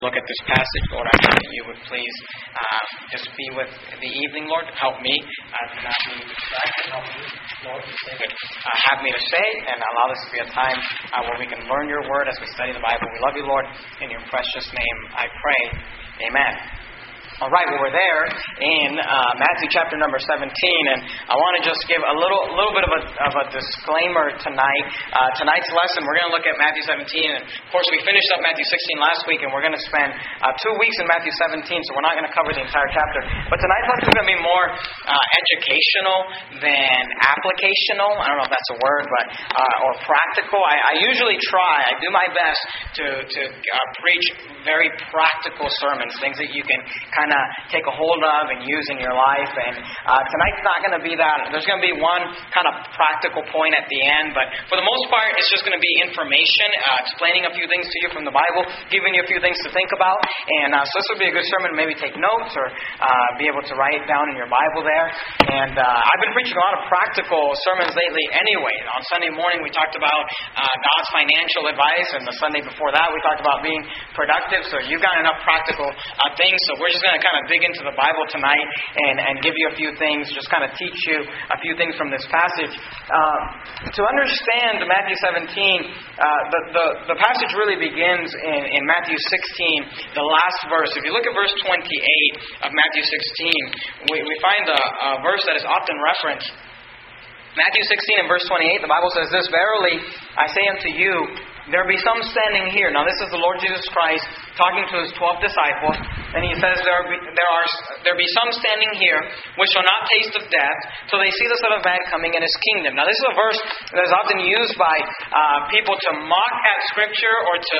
Look at this passage, Lord. I pray that you would please just be with the evening, Lord. Help me to not be distracted. Help me, Lord, to say what have me to say, and allow this to be a time where we can learn your word as we study the Bible. We love you, Lord. In your precious name, I pray. Amen. All right, well, we're there in Matthew chapter number 17, and I want to just give a little bit of a disclaimer tonight. Tonight's lesson, we're going to look at Matthew 17, and of course we finished up Matthew 16 last week, and we're going to spend 2 weeks in Matthew 17, so we're not going to cover the entire chapter. But tonight's lesson is going to be more educational than applicational. I don't know if that's a word, but or practical. I usually try. I do my best to preach very practical sermons, things that you can kind of take a hold of and use in your life. And tonight's not going to be that. There's going to be one kind of practical point at the end, but for the most part, it's just going to be information, explaining a few things to you from the Bible, giving you a few things to think about. And so this would be a good sermon to maybe take notes or be able to write it down in your Bible there. And I've been preaching a lot of practical sermons lately anyway. On Sunday morning, we talked about God's financial advice, and the Sunday before that, we talked about being productive. So you've got enough practical things. So we're just going to kind of dig into the Bible tonight and give you a few things, just kind of teach you a few things from this passage. To understand Matthew 17, the passage really begins in Matthew 16, the last verse. If you look at verse 28 of Matthew 16, we find a verse that is often referenced. Matthew 16 and verse 28, the Bible says this, "Verily I say unto you, there be some standing here." Now this is the Lord Jesus Christ talking to his 12 disciples, and he says, there be some standing here which shall not taste of death till they see the Son of Man coming in his kingdom. Now this is a verse that is often used by people to mock at Scripture or to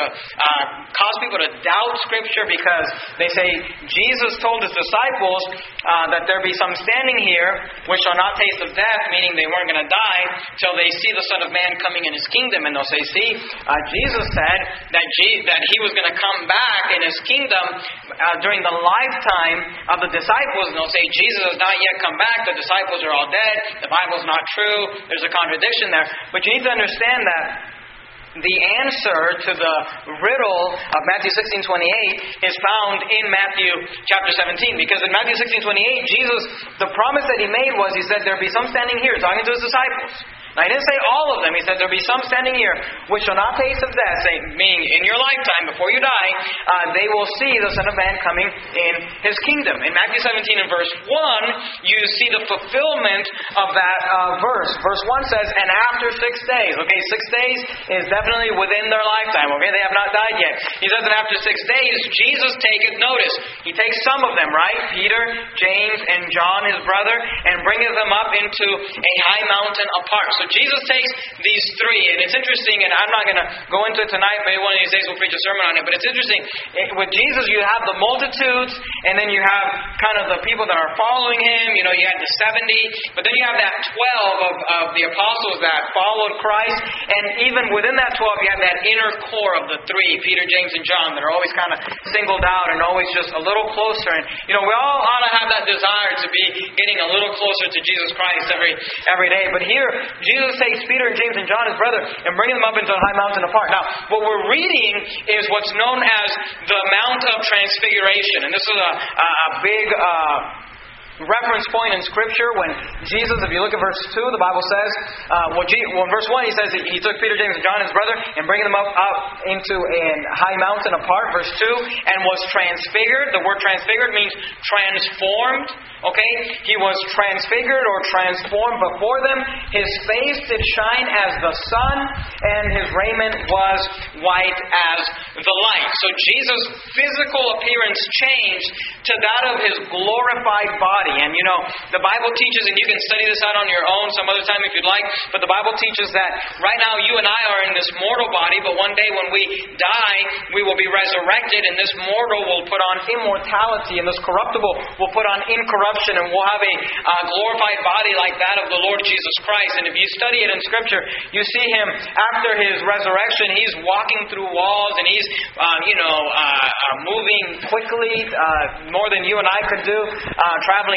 cause people to doubt Scripture, because they say Jesus told his disciples that there be some standing here which shall not taste of death, meaning they weren't going to die till they see the Son of Man coming in his kingdom. And they'll say, see, Jesus said that he was going to come back in his kingdom during the lifetime of the disciples. And they'll say, Jesus has not yet come back. The disciples are all dead. The Bible's not true. There's a contradiction there. But you need to understand that the answer to the riddle of Matthew 16:28 is found in Matthew chapter 17. Because in Matthew 16:28, Jesus, the promise that he made was, he said, there be some standing here, talking to his disciples. Now, he didn't say all of them. He said, there be some standing here which shall not taste of death, meaning in your lifetime, before you die, they will see the Son of Man coming in his kingdom. In Matthew 17 and verse 1, you see the fulfillment of that verse. Verse 1 says, and after 6 days. Okay, 6 days is definitely within their lifetime. Okay, they have not died yet. He says that after 6 days, Jesus taketh notice. He takes some of them, right? Peter, James, and John, his brother, and bringeth them up into a high mountain apart. So Jesus takes these three, and it's interesting, and I'm not going to go into it tonight, maybe one of these days we'll preach a sermon on it, but it's interesting. With Jesus, you have the multitudes, and then you have kind of the people that are following him. You know, you have the 70, but then you have that 12 of the apostles that followed Christ, and even within that 12, you have that inner core of the three, Peter, James, and John, that are always kind of singled out and always just a little closer. And, you know, we all ought to have that desire to be getting a little closer to Jesus Christ every day. But here, Jesus takes Peter and James and John, his brother, and brings them up into a high mountain apart. Now, what we're reading is what's known as the Mount of Transfiguration. And this is a big reference point in Scripture when Jesus, if you look at verse 2, the Bible says, in verse 1 he says that he took Peter, James, and John, his brother, and bringing them up into a high mountain apart. Verse 2, and was transfigured. The word transfigured means transformed. Okay? He was transfigured or transformed before them. His face did shine as the sun, and his raiment was white as the light. So Jesus' physical appearance changed to that of his glorified body. And you know, the Bible teaches, and you can study this out on your own some other time if you'd like, but the Bible teaches that right now you and I are in this mortal body, but one day when we die, we will be resurrected, and this mortal will put on immortality, and this corruptible will put on incorruption, and we'll have a glorified body like that of the Lord Jesus Christ. And if you study it in Scripture, you see him after his resurrection, he's walking through walls, and he's moving quickly, more than you and I could do, traveling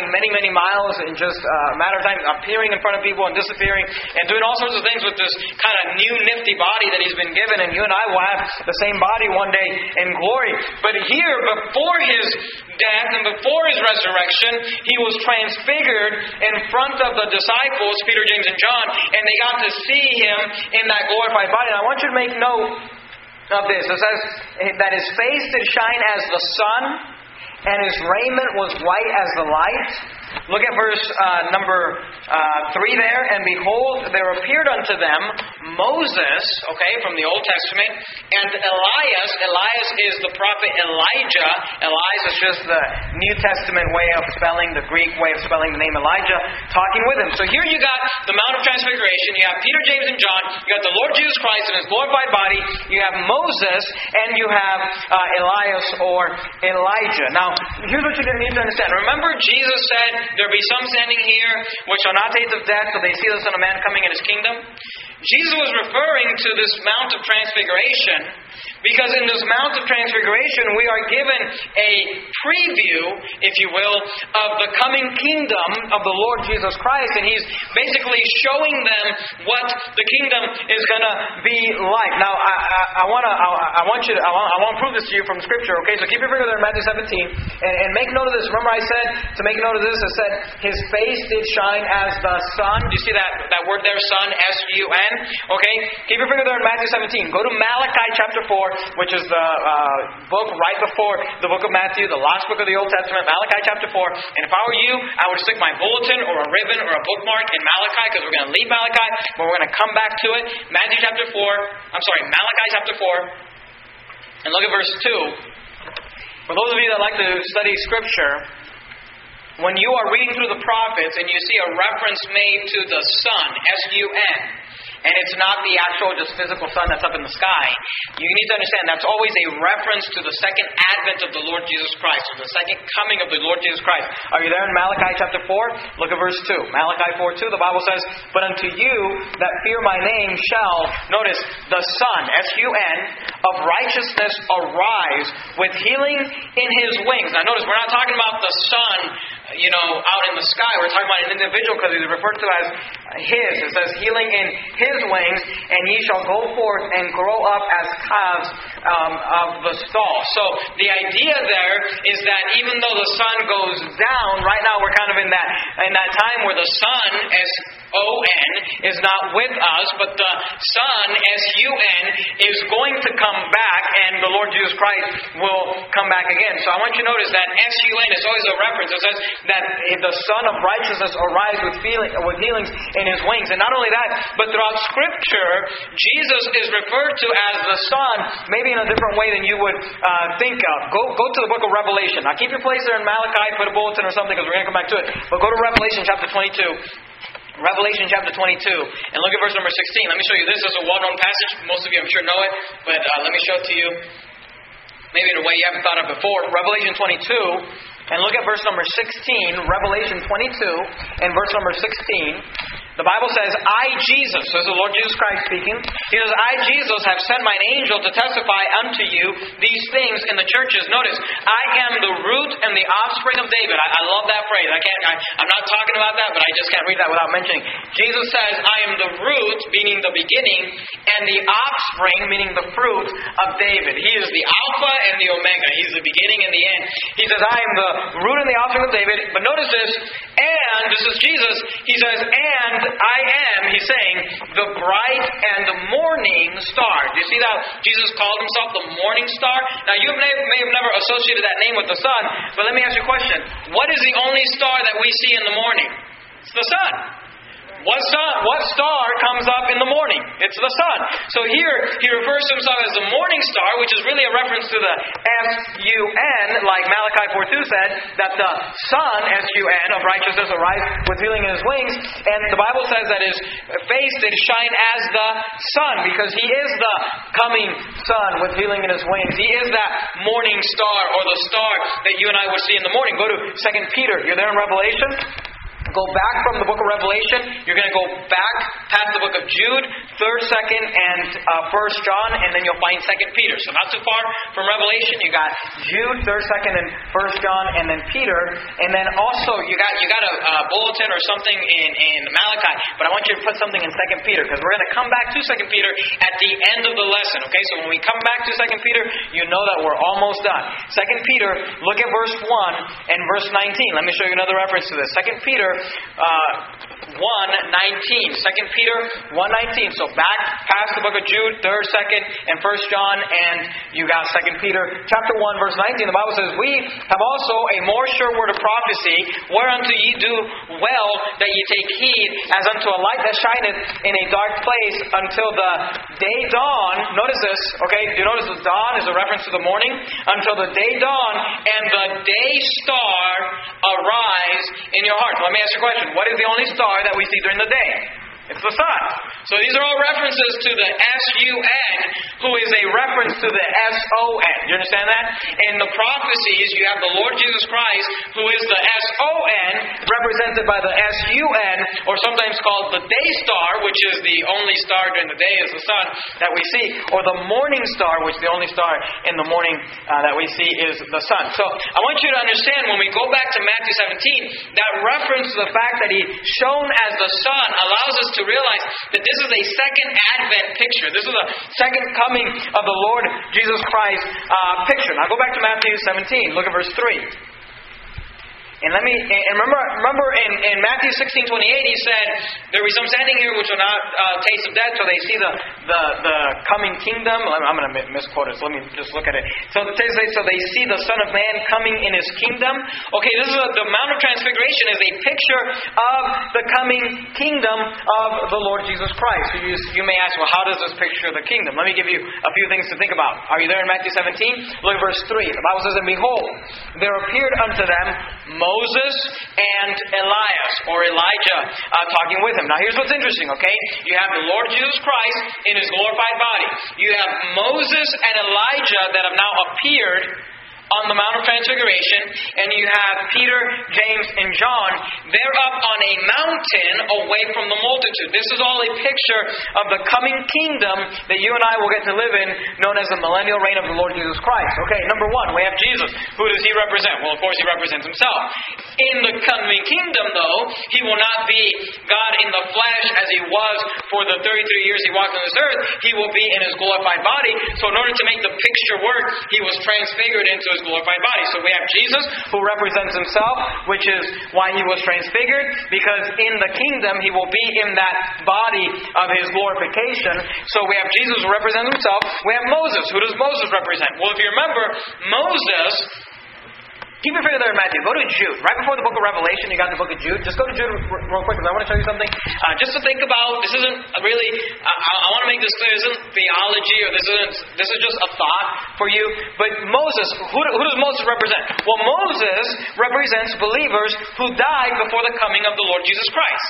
traveling many, many miles in just a matter of time, appearing in front of people and disappearing, and doing all sorts of things with this kind of new nifty body that He's been given, and you and I will have the same body one day in glory. But here, before His death and before His resurrection, He was transfigured in front of the disciples, Peter, James, and John, and they got to see Him in that glorified body. And I want you to make note of this. It says that His face did shine as the sun, and His raiment was white as the light. Look at verse number 3 there. And behold, there appeared unto them Moses, from the Old Testament, and Elias. Elias is the prophet Elijah. Elias is just the New Testament way of spelling, the Greek way of spelling the name Elijah, talking with him. So here you got the Mount of Transfiguration. You have Peter, James, and John. You got the Lord Jesus Christ in His glorified body. You have Moses, and you have Elias or Elijah. Now, here's what you need to understand. Remember, Jesus said, there be some standing here which shall not taste of death till they see the Son of Man coming in His kingdom. Jesus was referring to this Mount of Transfiguration because in this Mount of Transfiguration we are given a preview, if you will, of the coming kingdom of the Lord Jesus Christ, and He's basically showing them what the kingdom is going to be like. Now, I want to prove this to you from Scripture. So keep your finger there in Matthew 17, and make note of this. Remember, I said to make note of this. I said His face did shine as the sun. Do you see that word there, sun? S-U-N. Keep your finger there in Matthew 17. Go to Malachi chapter 4, which is the book right before the book of Matthew, the last book of the Old Testament, Malachi chapter 4. And if I were you, I would stick my bulletin or a ribbon or a bookmark in Malachi, because we're going to leave Malachi, but we're going to come back to it. Malachi chapter 4. And look at verse 2. For those of you that like to study Scripture, when you are reading through the prophets and you see a reference made to the sun, S-U-N, and it's not the actual just physical sun that's up in the sky, you need to understand that's always a reference to the second advent of the Lord Jesus Christ, or the second coming of the Lord Jesus Christ. Are you there in Malachi chapter 4? Look at verse 2. Malachi 4:2, the Bible says, but unto you that fear my name shall, notice, the Son, S-U-N, of righteousness arise with healing in His wings. Now notice, we're not talking about the sun, out in the sky. We're talking about an individual because He's referred to as His. It says healing in His wings, and ye shall go forth and grow up as calves of the stall. So the idea there is that even though the sun goes down, right now we're kind of in that time where the sun, S-O-N, is not with us, but the Son, S-U-N, is going to come back, and the Lord Jesus Christ will come back again. So I want you to notice that S-U-N is always a reference. It says that the Son of righteousness arise with healings in His wings. And not only that, but throughout Scripture, Jesus is referred to as the Son, maybe in a different way than you would think of. Go to the book of Revelation. Now keep your place there in Malachi, put a bulletin or something, because we're going to come back to it. But go to Revelation chapter 22. Revelation chapter 22, and look at verse number 16. Let me show you this. This is a well-known passage. Most of you, I'm sure, know it, but let me show it to you maybe in a way you haven't thought of before. Revelation 22, and look at verse number 16. Revelation 22 and verse number 16. The Bible says, I, Jesus, this is the Lord Jesus Christ speaking. He says, I, Jesus, have sent mine angel to testify unto you these things in the churches. Notice, I am the root and the offspring of David. I love that phrase. I'm not talking about that, but I just can't read that without mentioning. Jesus says, I am the root, meaning the beginning, and the offspring, meaning the fruit of David. He is the Alpha and the Omega. He's the beginning and the end. He says, I am the root and the offspring of David. But notice this, and, this is Jesus, He says, and I am, He's saying, the bright and the morning star. Do you see that? Jesus called Himself the morning star. Now, you may have never associated that name with the sun, but let me ask you a question. What is the only star that we see in the morning? It's the sun. What star comes up in the morning? It's the sun. So here, He refers to Himself as the morning star, which is really a reference to the S-U-N, like Malachi 4:2 said, that the Son, S-U-N, of righteousness arise with healing in His wings. And the Bible says that His face did shine as the sun, because He is the coming sun with healing in His wings. He is that morning star, or the star that you and I would see in the morning. Go to 2 Peter. You're there in Revelation? go back from the book of Revelation, you're going to go back past the book of Jude, 3rd, 2nd, and 1st John, and then you'll find 2nd Peter. So not too far from Revelation, you got Jude, 3rd, 2nd, and 1st John, and then Peter. And then also you got a bulletin or something in Malachi, but I want you to put something in 2nd Peter, because we're going to come back to 2nd Peter at the end of the lesson. Okay, so when we come back to 2nd Peter, you know that we're almost done. 2nd Peter, look at verse 1 and verse 19. Let me show you another reference to this. 2nd Peter 1:19. 2nd Peter 1:19. So back past the book of Jude, 3rd, 2nd, and 1st John, and you got 2nd Peter chapter 1, verse 19. The Bible says, "We have also a more sure word of prophecy, whereunto ye do well that ye take heed, as unto a light that shineth in a dark place until the day dawn." Notice this, okay? Do you notice the dawn is a reference to the morning? "Until the day dawn and the day star arise in your heart." Let me ask you a question. What is the only star that we see during the day? It's the sun. So these are all references to the S-U-N, who is a reference to the S-O-N. Do you understand that? In the prophecies, you have the Lord Jesus Christ, who is the S-O-N, represented by the S-U-N, or sometimes called the day star, which is the only star during the day is the sun that we see, or the morning star, which the only star in the morning that we see is the sun. So I want you to understand, when we go back to Matthew 17, that reference to the fact that He's shown as the sun allows us to realize that this is a second advent picture. This is a second coming of the Lord Jesus Christ picture. Now go back to Matthew 17. Look at verse 3. And remember in Matthew 16:28, He said, "There will be some standing here which will not taste of death till they see the coming kingdom." I'm going to misquote it, so let me just look at it. So they see the Son of Man coming in His kingdom. Okay, the Mount of Transfiguration is a picture of the coming kingdom of the Lord Jesus Christ. So you may ask, well, how does this picture the kingdom? Let me give you a few things to think about. Are you there in Matthew 17? Look at verse 3. The Bible says, "And behold, there appeared unto them Moses and Elias," or Elijah, talking with him. Now here's what's interesting, okay? You have the Lord Jesus Christ in His glorified body. You have Moses and Elijah that have now appeared on the Mount of Transfiguration, and you have Peter, James, and John. They're up on a mountain away from the multitude. This is all a picture of the coming kingdom that you and I will get to live in, known as the millennial reign of the Lord Jesus Christ. Okay, number one, we have Jesus. Who does He represent? Well, of course, He represents Himself. In the coming kingdom, though, He will not be God in the flesh as He was for the 33 years He walked on this earth. He will be in His glorified body. So in order to make the picture work, He was transfigured into His glorified body. So we have Jesus, who represents Himself, which is why He was transfigured, because in the kingdom He will be in that body of His glorification. So we have Jesus, who represents Himself. We have Moses. Who does Moses represent? Well, if you remember, Moses... Keep your finger there in Matthew. Go to Jude. Right before the book of Revelation, you got the book of Jude. Just go to Jude real quick, because I want to show you something. Just to think about, this isn't really, I want to make this clear, this isn't theology, or this is just a thought for you. But Moses, who does Moses represent? Well, Moses represents believers who died before the coming of the Lord Jesus Christ.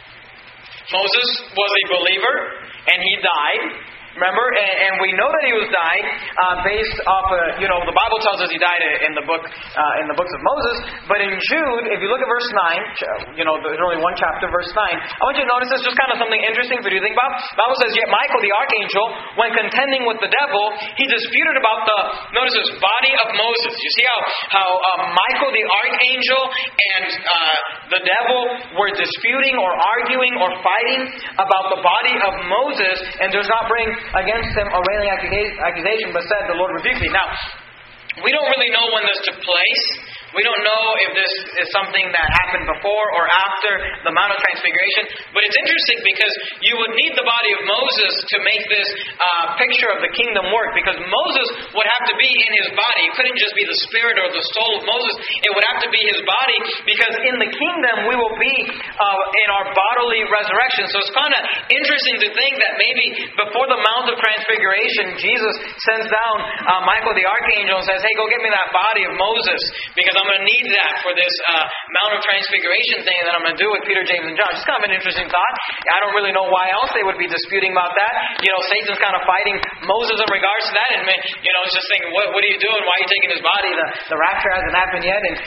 Moses was a believer, and he died. Remember, and we know that he was dying based off, the Bible tells us he died in the books of Moses. But in Jude, if you look at verse 9, there's only one chapter, verse 9. I want you to notice this, just kind of something interesting for you to think about. The Bible says, "Yet Michael the archangel, when contending with the devil, he disputed about notice this, body of Moses." You see how Michael the archangel and the devil were disputing or arguing or fighting about the body of Moses, and does not bring against him a railing accusation, but said, "The Lord rebuke thee." Now, we don't really know when this took place. We don't know if this is something that happened before or after the Mount of Transfiguration. But it's interesting because you would need the body of Moses to make this picture of the kingdom work. Because Moses would have to be in his body. It couldn't just be the spirit or the soul of Moses. It would have to be his body. Because in the kingdom we will be in our bodily resurrection. So it's kind of interesting to think that maybe before the Mount of Transfiguration, Jesus sends down Michael the archangel and says, "Hey, go get me that body of Moses. Because because I'm going to need that for this Mount of Transfiguration thing that I'm going to do with Peter, James, and John. It's kind of an interesting thought. I don't really know why else they would be disputing about that. Satan's kind of fighting Moses in regards to that, and it's just thinking, what are you doing? Why are you taking his body? The rapture hasn't happened yet, and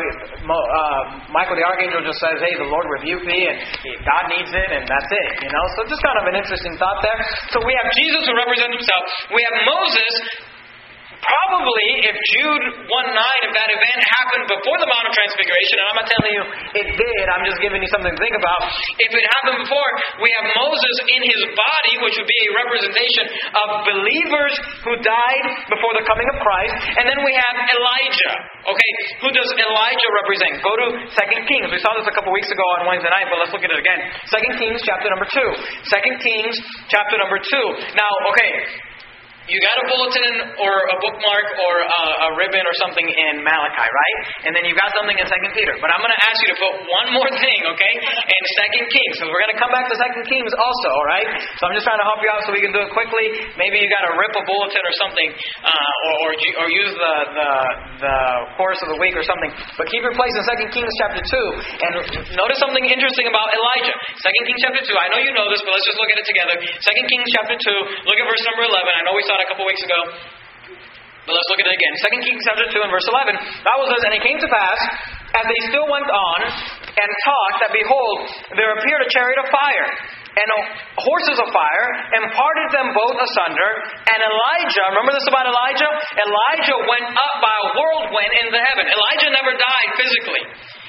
Michael the archangel just says, hey, the Lord rebuked me, and God needs it, and that's it. So just kind of an interesting thought there. So we have Jesus who represents himself. We have Moses. Probably, if Jude 1:9, if that event happened before the Mount of Transfiguration, and I'm not telling you it did, I'm just giving you something to think about. If it happened before, we have Moses in his body, which would be a representation of believers who died before the coming of Christ. And then we have Elijah. Okay, who does Elijah represent? Go to 2 Kings. We saw this a couple weeks ago on Wednesday night, but let's look at it again. 2 Kings chapter number 2. 2 Kings chapter number 2. Now, okay. You got a bulletin or a bookmark or a ribbon or something in Malachi, right? And then you got something in 2 Peter. But I'm going to ask you to put one more thing, okay, in 2 Kings. So we're going to come back to 2 Kings also, all right? So I'm just trying to help you out so we can do it quickly. Maybe you got to rip a bulletin or something, or use the course of the week or something. But keep your place in 2 Kings chapter 2. And notice something interesting about Elijah. 2 Kings chapter 2. I know you know this, but let's just look at it together. 2 Kings chapter 2. Look at verse number 11. I know we saw it a couple weeks ago, but let's look at it again. 2 Kings chapter 2 and verse 11. Bible says, and it came to pass, as they still went on and talked, that behold, there appeared a chariot of fire and horses of fire, and parted them both asunder. And Elijah, remember this about Elijah? Elijah went up by a whirlwind into heaven. Elijah never died physically.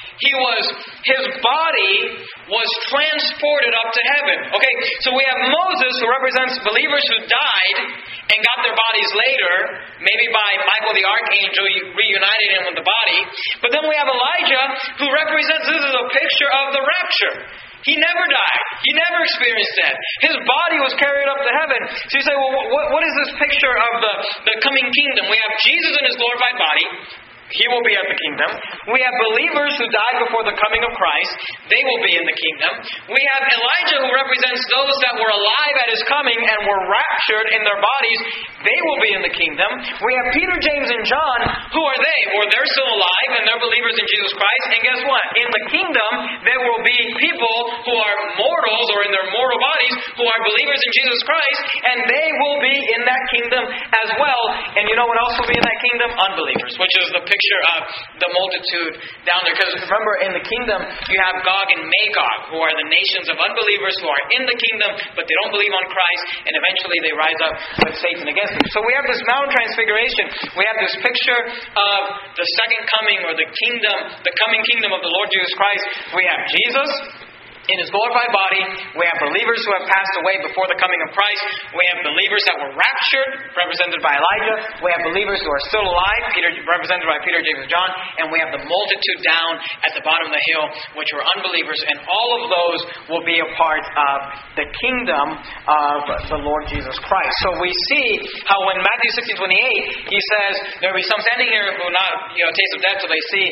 His body was transported up to heaven. Okay, so we have Moses, who represents believers who died and got their bodies later, maybe by Michael the archangel reunited him with the body. But then we have Elijah, who represents, this is a picture of the rapture. He never died. He never experienced that. His body was carried up to heaven. So you say, well, what is this picture of the coming kingdom? We have Jesus in His glorified body. He will be at the kingdom. We have believers who died before the coming of Christ. They will be in the kingdom. We have Elijah, who represents those that were alive at His coming and were raptured in their bodies. They will be in the kingdom. We have Peter, James, and John. Who are they? Well, they're still alive and they're believers in Jesus Christ. And guess what? In the kingdom, there will be people who are mortals or in their mortal bodies who are believers in Jesus Christ, and they will be in that kingdom as well. And you know what else will be in that kingdom? Unbelievers, which is the picture of the multitude down there. Because remember, in the kingdom, you have Gog and Magog, who are the nations of unbelievers who are in the kingdom, but they don't believe on Christ, and eventually they rise up with Satan against them. So we have this Mount Transfiguration. We have this picture of the second coming, or the kingdom, the coming kingdom of the Lord Jesus Christ. We have Jesus in His glorified body. We have believers who have passed away before the coming of Christ. We have believers that were raptured, represented by Elijah. We have believers who are still alive, represented by Peter, James, and John. And we have the multitude down at the bottom of the hill, which were unbelievers. And all of those will be a part of the kingdom of the Lord Jesus Christ. So we see how when Matthew 16:28, He says, there will be some standing here who will not taste of death till they see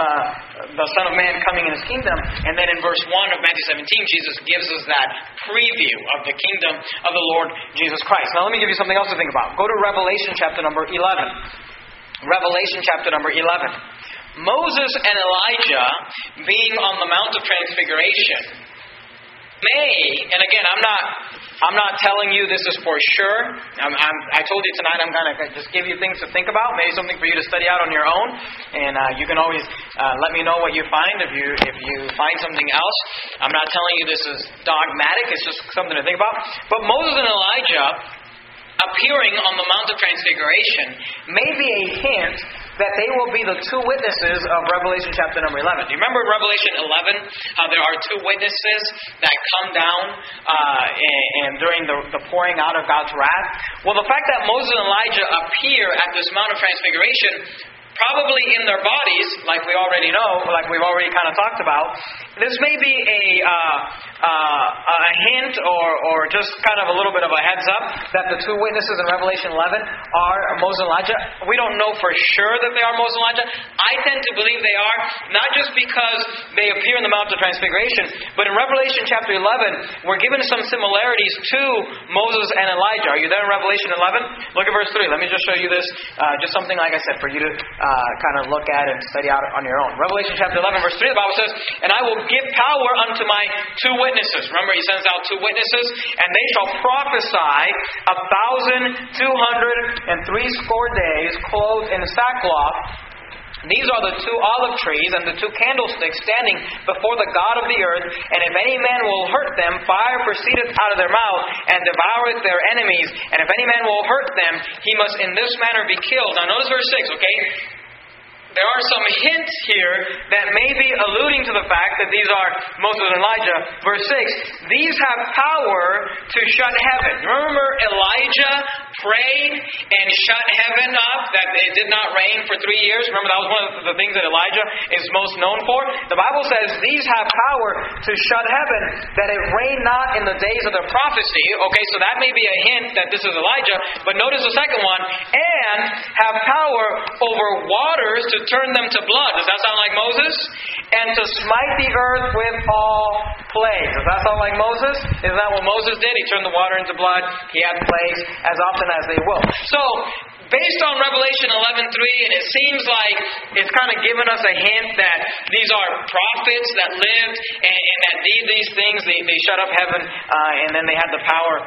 the Son of Man coming in His kingdom. And then in verse 1 of Matthew 17, Jesus gives us that preview of the kingdom of the Lord Jesus Christ. Now let me give you something else to think about. Go to Revelation chapter number 11. Revelation chapter number 11. Moses and Elijah being on the Mount of Transfiguration and again, I'm not telling you this is for sure. I told you tonight I'm going to just give you things to think about, maybe something for you to study out on your own, and you can always let me know what you find if you find something else. I'm not telling you this is dogmatic, it's just something to think about. But Moses and Elijah appearing on the Mount of Transfiguration may be a hint that they will be the two witnesses of Revelation chapter number 11. Do you remember in Revelation 11 how there are two witnesses that come down and during the pouring out of God's wrath? Well, the fact that Moses and Elijah appear at this Mount of Transfiguration, probably in their bodies, like we already know, like we've already kind of talked about, this may be a hint or just kind of a little bit of a heads up that the two witnesses in Revelation 11 are Moses and Elijah. We don't know for sure that they are Moses and Elijah. I I tend to believe they are, not just because they appear in the Mount of Transfiguration, but in Revelation chapter 11, we're given some similarities to Moses and Elijah. Are you there in Revelation 11? Look at verse 3. Let me just show you this. Just something, like I said, for you to kind of look at and study out on your own. Revelation chapter 11, verse 3, the Bible says, "And I will give power unto my 2 witnesses." Remember, he sends out 2 witnesses. "And they shall prophesy 1,260 days, clothed in sackcloth. These are the 2 olive trees and the 2 candlesticks standing before the God of the earth. And if any man will hurt them, fire proceedeth out of their mouth and devoureth their enemies. And if any man will hurt them, he must in this manner be killed." Now notice verse 6, okay? There are some hints here that may be alluding to the fact that these are Moses and Elijah. Verse 6, "These have power to shut heaven." Remember Elijah prayed and shut heaven up, that it did not rain for 3 years? Remember, that was one of the things that Elijah is most known for? The Bible says these have power to shut heaven, that it rain not in the days of their prophecy. Okay, so that may be a hint that this is Elijah. But notice the second one, "and have power over waters to turn them to blood." Does that sound like Moses? "And to smite the earth with all plagues." Does that sound like Moses? Isn't that what Moses did? He turned the water into blood. He had plagues as often as they will. So, based on Revelation 11:3, and it seems like it's kind of given us a hint that these are prophets that lived and that did these things. They shut up heaven, and then they had the power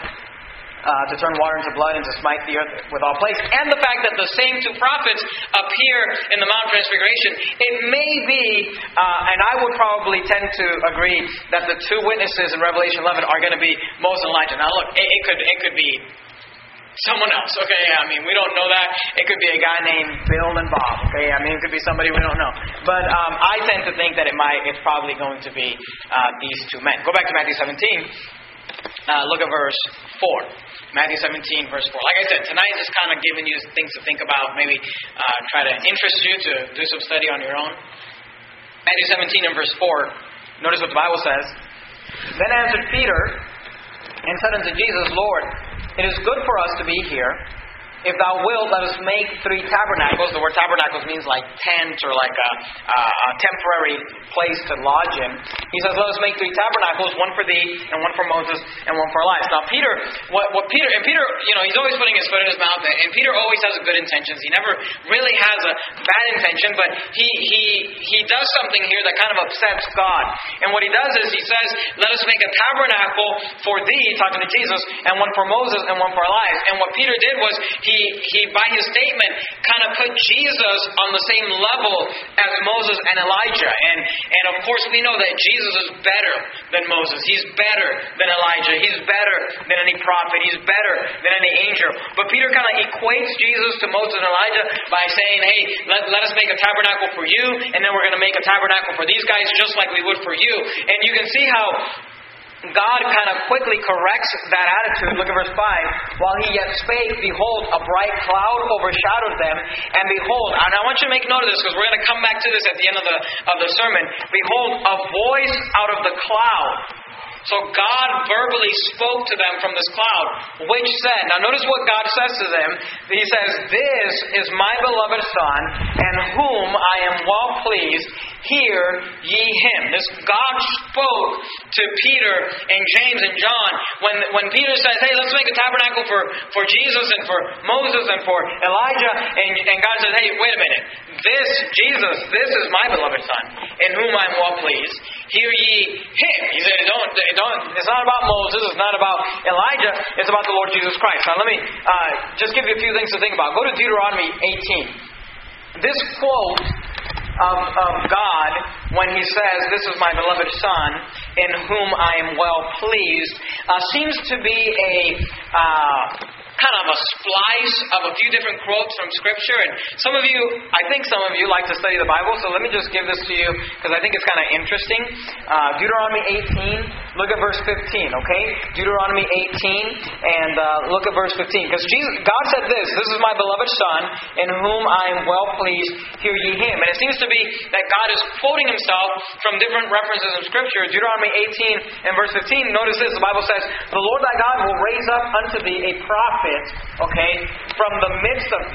to turn water into blood and to smite the earth with all plagues. And the fact that the same 2 prophets appear in the Mount Transfiguration. It may be, and I would probably tend to agree, that the 2 witnesses in Revelation 11 are going to be Moses and Elijah. Now look, it could be someone else, okay? I mean, we don't know that. It could be a guy named Bill and Bob, okay? I mean, it could be somebody we don't know. But I tend to think that it's probably going to be these 2 men. Go back to Matthew 17. Look at verse 4. Matthew 17, verse 4. Like I said, tonight is just kind of giving you things to think about. Maybe try to interest you to do some study on your own. Matthew 17 and verse 4. Notice what the Bible says. "Then answered Peter and said unto Jesus, Lord, it is good for us to be here. If thou wilt, let us make 3 tabernacles." The word tabernacles means like tent or like a temporary place to lodge in. He says, "Let us make 3 tabernacles, one for thee, and one for Moses, and one for Elias." Now Peter, Peter, he's always putting his foot in his mouth, and Peter always has good intentions. He never really has a bad intention, but he does something here that kind of upsets God. And what he does is he says, "Let us make a tabernacle for thee," talking to Jesus, "and one for Moses, and one for Elias." And what Peter did was, he by his statement kind of put Jesus on the same level as Moses and Elijah. And of course we know that Jesus is better than Moses. He's better than Elijah. He's better than any prophet. He's better than any angel. But Peter kind of equates Jesus to Moses and Elijah by saying, "Hey, let us make a tabernacle for you, and then we're going to make a tabernacle for these guys just like we would for you." And you can see how God kind of quickly corrects that attitude. Look at verse 5. "While he yet spake, behold, a bright cloud overshadowed them. And behold," and I want you to make note of this because we're going to come back to this at the end of the sermon. "Behold, a voice out of the cloud." So God verbally spoke to them from this cloud, which said, now notice what God says to them. He says, "This is my beloved Son, in whom I am well pleased. Hear ye him." This God spoke to Peter and James and John. When Peter says, "Hey, let's make a tabernacle for Jesus and for Moses and for Elijah," and God says, "Hey, wait a minute. This is my beloved Son, in whom I am well pleased. Hear ye him." He said, it's not about Moses, it's not about Elijah, it's about the Lord Jesus Christ. Now let me just give you a few things to think about. Go to Deuteronomy 18. This quote of God, when he says, "This is my beloved Son, in whom I am well pleased," seems to be a kind of a splice of a few different quotes from Scripture. And I think some of you like to study the Bible, so let me just give this to you because I think it's kind of interesting. Deuteronomy 18, look at verse 15, okay? Deuteronomy 18, and look at verse 15. Because God said this, "This is my beloved Son, in whom I am well pleased, hear ye him." And it seems to be that God is quoting himself from different references in Scripture. Deuteronomy 18 and verse 15, notice this, the Bible says, "The Lord thy God will raise up unto thee a prophet," okay, "from the midst of thee,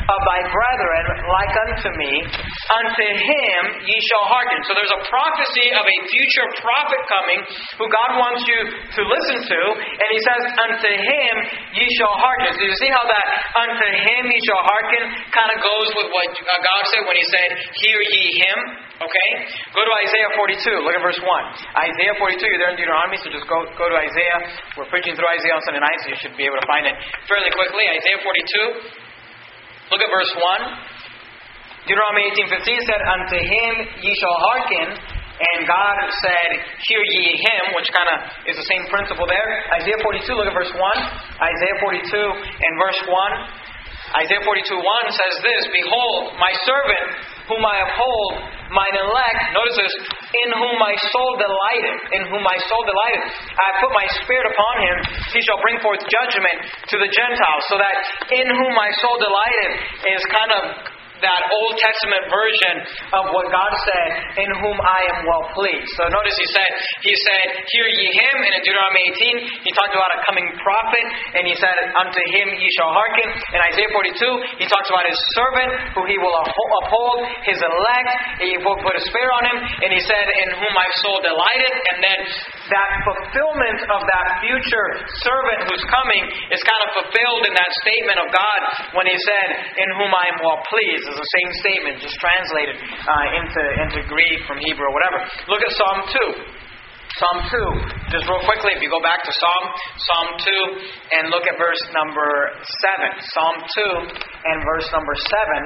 of thy brethren like unto me, unto him ye shall hearken. So there's a prophecy of a future prophet coming who God wants you to listen to, and he says, unto him ye shall hearken. So you see how that unto him ye shall hearken kind of goes with what God said when he said, hear ye him. Okay? Go to Isaiah 42. Look at verse 1. Isaiah 42, you're there in Deuteronomy, so just go to Isaiah. We're preaching through Isaiah on Sunday night, so you should be able to find it fairly quickly. Isaiah 42. Look at verse 1. Deuteronomy 18:15 said, unto him ye shall hearken. And God said, hear ye him, which kind of is the same principle there. Isaiah 42, look at verse 1. Isaiah 42 and verse 1. Isaiah 42:1 says this, behold, my servant, whom I uphold, mine elect, notice this, in whom my soul delighteth, I have put my spirit upon him, he shall bring forth judgment to the Gentiles. So that in whom my soul delighteth is kind of that Old Testament version of what God said, in whom I am well pleased. So notice he said, hear ye him, and in Deuteronomy 18, he talked about a coming prophet, and he said, unto him ye shall hearken. In Isaiah 42, he talks about his servant, who he will uphold, his elect, he will put a spirit on him, and he said, in whom my soul delighteth. And then that fulfillment of that future servant who's coming is kind of fulfilled in that statement of God when he said, in whom I am well pleased. It's the same statement, just translated into Greek from Hebrew or whatever. Look at Psalm 2. Psalm 2. Just real quickly, if you go back to Psalm 2 and look at verse number 7. Psalm 2 and verse number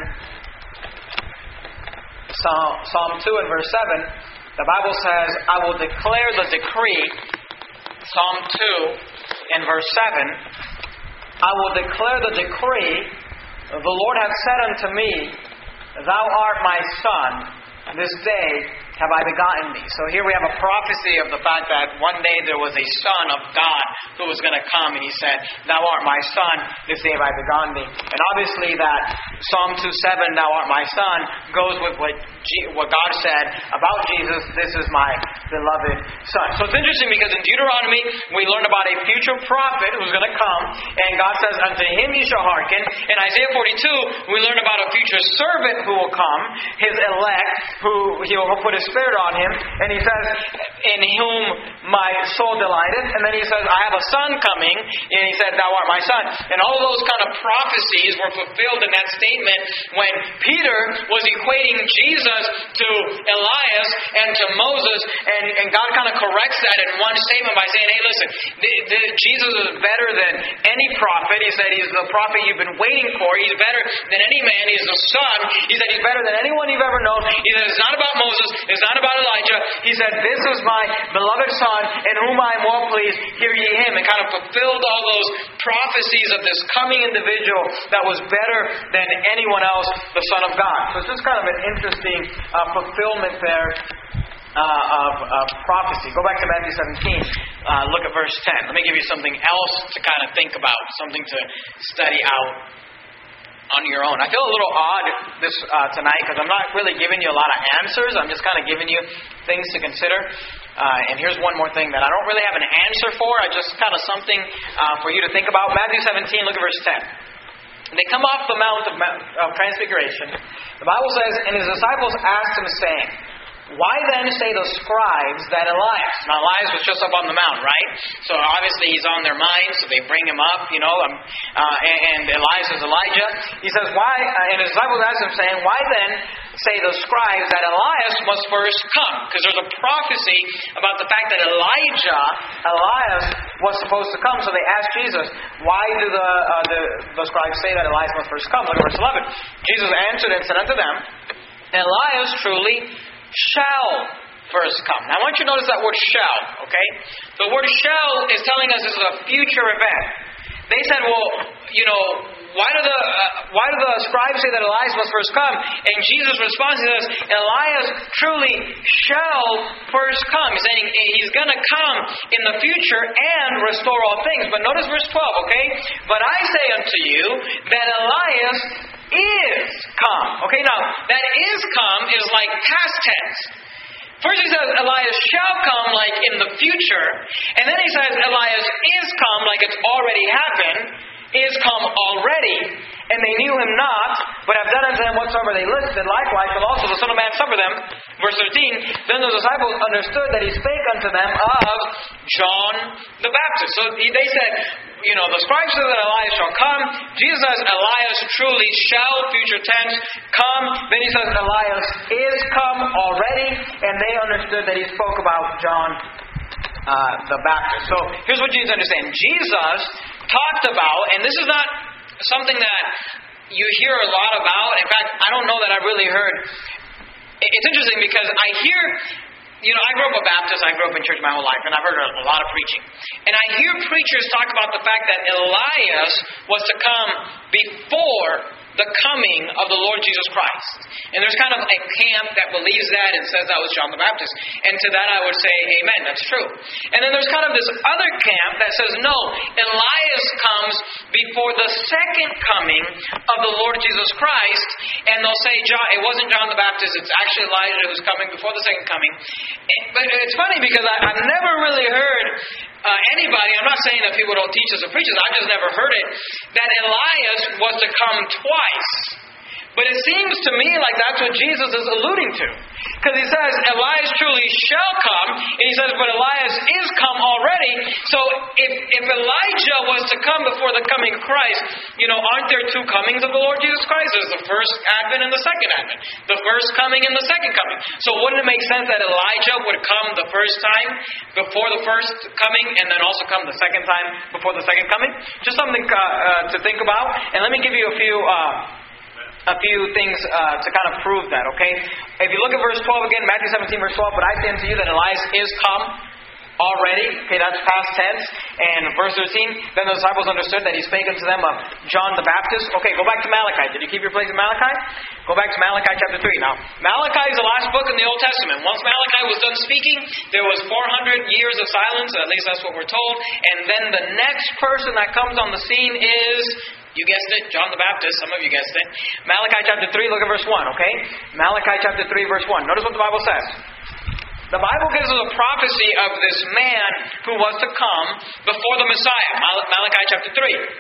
7. Psalm 2 and verse 7. The Bible says, I will declare the decree. Psalm 2 and verse 7. I will declare the decree. The Lord hath said unto me, thou art my son, this day have I begotten thee. So here we have a prophecy of the fact that one day there was a son of God who was going to come, and he said, thou art my son, this day have I begotten thee. And obviously that Psalm 2:7, thou art my son, goes with what God said about Jesus, this is my beloved son. So it's interesting because in Deuteronomy we learn about a future prophet who's going to come, and God says, unto him ye shall hearken. In Isaiah 42 we learn about a future servant who will come, his elect, who he will put his spirit on him, and he says, in whom my soul delighteth. And then he says, I have a son coming, and he said, thou art my son. And all of those kind of prophecies were fulfilled in that statement when Peter was equating Jesus to Elias and to Moses, and God kind of corrects that in one statement by saying, hey, listen, Jesus is better than any prophet. He said he's the prophet you've been waiting for. He's better than any man. He's the son. He said he's better than anyone you've ever known. He said it's not about Moses. It's not about Elijah. He said, this is my beloved son, in whom I am well pleased. Hear ye him. And kind of fulfilled all those prophecies of this coming individual that was better than anyone else, the Son of God. So it's just kind of an interesting fulfillment there of prophecy. Go back to Matthew 17. Look at verse 10. Let me give you something else to kind of think about, something to study out on your own. I feel a little odd this tonight because I'm not really giving you a lot of answers. I'm just kind of giving you things to consider. And here's one more thing that I don't really have an answer for. I just kind of something for you to think about. Matthew 17, look at verse 10. They come off the Mount of Transfiguration. The Bible says, and his disciples asked him, saying, why then say the scribes that Elias? Now Elias was just up on the mount, right? So obviously he's on their mind, so they bring him up, and Elias is Elijah. He says, why? And his disciples asked him, saying, why then say the scribes that Elias must first come? Because there's a prophecy about the fact that Elias was supposed to come. So they asked Jesus, why do the scribes say that Elias must first come? Look at verse 11. Jesus answered and said unto them, Elias truly shall first come. Now I want you to notice that word shall, okay? The word shall is telling us this is a future event. They said, well, why do the scribes say that Elias must first come? And Jesus responds to this, Elias truly shall first come. He's saying he's going to come in the future and restore all things. But notice verse 12, okay? But I say unto you that Elias is come. Okay, now, that is come is like past tense. First he says Elias shall come like in the future, and then he says Elias is come like it's already happened, is come already, and they knew him not, but have done unto him whatsoever they listed. Likewise will also the Son of Man suffer them. Verse 13, then the disciples understood that he spake unto them of John the Baptist. So they said, the scribes said that Elias shall come. Jesus says, Elias truly shall, future tense, come. Then he says, Elias is come already, and they understood that he spoke about John the Baptist. So here's what you need to understand. Jesus talked about, and this is not something that you hear a lot about. In fact, I don't know that I really heard. It's interesting because I hear, I grew up a Baptist. I grew up in church my whole life, and I've heard a lot of preaching. And I hear preachers talk about the fact that Elias was to come before the coming of the Lord Jesus Christ. And there's kind of a camp that believes that and says that was John the Baptist. And to that I would say, amen, that's true. And then there's kind of this other camp that says, no, Elias comes before the second coming of the Lord Jesus Christ. And they'll say, it wasn't John the Baptist, it's actually Elijah who's coming before the second coming. But it's funny because I've never really heard anybody, I'm not saying that people don't teach as a preacher, I've just never heard it, that Elias was to come twice. But it seems to me like that's what Jesus is alluding to. Because he says, Elias truly shall come, and he says, but Elias is come already. So if Elijah was to come before the coming of Christ, aren't there two comings of the Lord Jesus Christ? There's the first advent and the second advent. The first coming and the second coming. So wouldn't it make sense that Elijah would come the first time before the first coming, and then also come the second time before the second coming? Just something to think about. And let me give you a few things to kind of prove that, okay? If you look at verse 12 again, Matthew 17, verse 12, but I say unto you that Elias is come already. Okay, that's past tense. And verse 13, then the disciples understood that he spake unto them of John the Baptist. Okay, go back to Malachi. Did you keep your place in Malachi? Go back to Malachi chapter 3. Now, Malachi is the last book in the Old Testament. Once Malachi was done speaking, there was 400 years of silence, at least that's what we're told. And then the next person that comes on the scene is, you guessed it, John the Baptist. Some of you guessed it. Malachi chapter 3, look at verse 1, okay? Malachi chapter 3, verse 1. Notice what the Bible says. The Bible gives us a prophecy of this man who was to come before the Messiah. Malachi chapter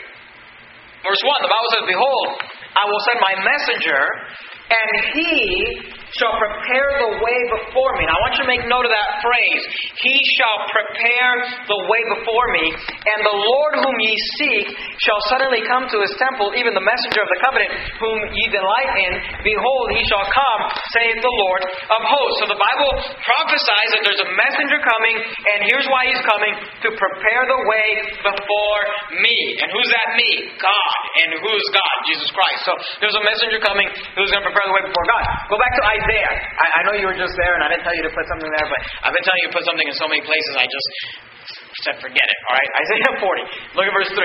3. Verse 1, the Bible says, behold, I will send my messenger, and he shall prepare the way before me. Now I want you to make note of that phrase. He shall prepare the way before me, and the Lord whom ye seek shall suddenly come to his temple, even the messenger of the covenant whom ye delight in. Behold, he shall come, saith the Lord of hosts. So the Bible prophesies that there's a messenger coming, and here's why he's coming: to prepare the way before me. And who's that me? God. And who's God? Jesus Christ. So there's a messenger coming who's going to prepare the way before God. Go back to Isaiah. I know you were just there, and I didn't tell you to put something there, but I've been telling you to put something in so many places, I just said forget it. All right, Isaiah 40. Look at verse 3.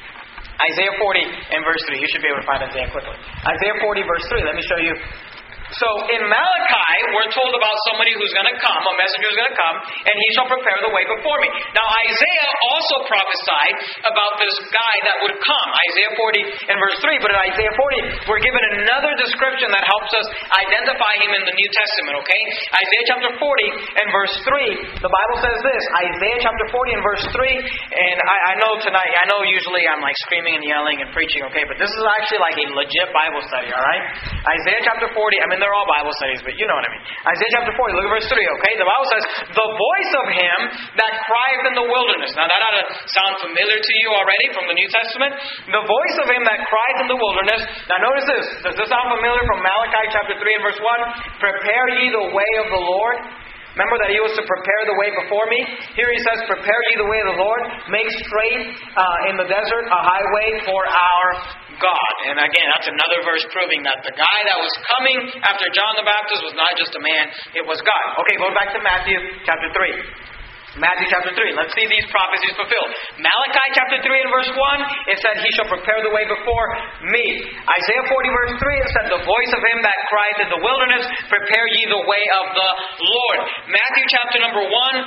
Isaiah 40 and verse 3. You should be able to find Isaiah quickly. Isaiah 40 verse 3. Let me show you. So in Malachi, we're told about somebody who's going to come, a messenger who's going to come, and he shall prepare the way before me. Now Isaiah also prophesied about this guy that would come. Isaiah 40 and verse 3. But in Isaiah 40, we're given another description that helps us identify him in the New Testament, okay? Isaiah chapter 40 and verse 3, the Bible says this. Isaiah chapter 40 and verse 3, and I know tonight, I know usually I'm like screaming and yelling and preaching, okay? But this is actually like a legit Bible study, alright? Isaiah chapter 40, they're all Bible studies, but you know what I mean. Isaiah chapter 40, look at verse 3, okay? The Bible says, the voice of him that crieth in the wilderness. Now that ought to sound familiar to you already from the New Testament. The voice of him that crieth in the wilderness. Now notice this. Does this sound familiar from Malachi chapter 3 and verse 1? Prepare ye the way of the Lord. Remember that he was to prepare the way before me? Here he says, prepare ye the way of the Lord. Make straight in the desert a highway for our God. And again, that's another verse proving that the guy that was coming after John the Baptist was not just a man, it was God. Okay, go back to Matthew chapter 3. Matthew chapter 3. Let's see these prophecies fulfilled. Malachi chapter 3 and verse 1, it said, he shall prepare the way before me. Isaiah 40 verse 3, it said, the voice of him that crieth in the wilderness, prepare ye the way of the Lord. Matthew chapter number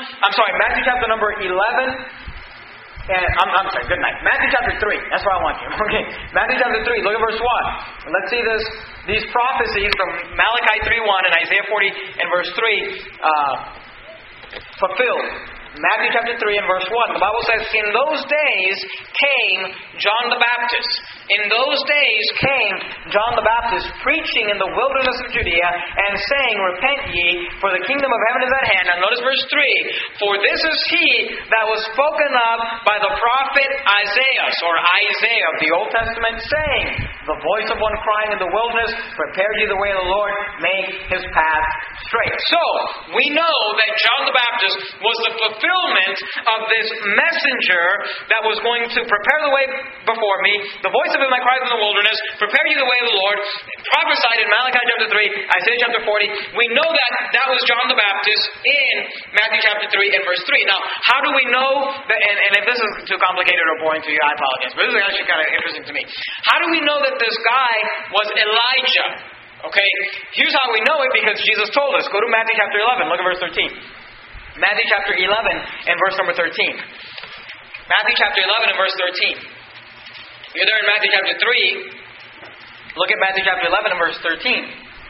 11. And I'm sorry, good night. Matthew chapter 3. That's where I want you. Okay. Matthew chapter 3. Look at verse 1. Let's see these prophecies from Malachi 3:1 and Isaiah 40 and verse 3 fulfilled. Matthew chapter 3 and verse 1. The Bible says, "In those days came John the Baptist. In those days came John the Baptist, preaching in the wilderness of Judea, and saying, Repent ye, for the kingdom of heaven is at hand." Now notice verse 3. "For this is he that was spoken of by the prophet Isaiah," or Isaiah of the Old Testament, saying, "The voice of one crying in the wilderness, Prepare ye the way of the Lord, make his path straight." So, we know that John the Baptist was the fulfillment of this messenger that was going to prepare the way before me. The voice of him that cries in the wilderness, "Prepare ye the way of the Lord," prophesied in Malachi chapter 3, Isaiah chapter 40. We know that was John the Baptist in Matthew chapter 3 and verse 3. Now, how do we know that, and if this is too complicated or boring to you, I apologize, but this is actually kind of interesting to me. How do we know that this guy was Elijah? Okay, here's how we know it, because Jesus told us. Go to Matthew chapter 11, look at verse 13. Matthew chapter 11 and verse number 13. Matthew chapter 11 and verse 13. You're there in Matthew chapter 3. Look at Matthew chapter 11 and verse 13.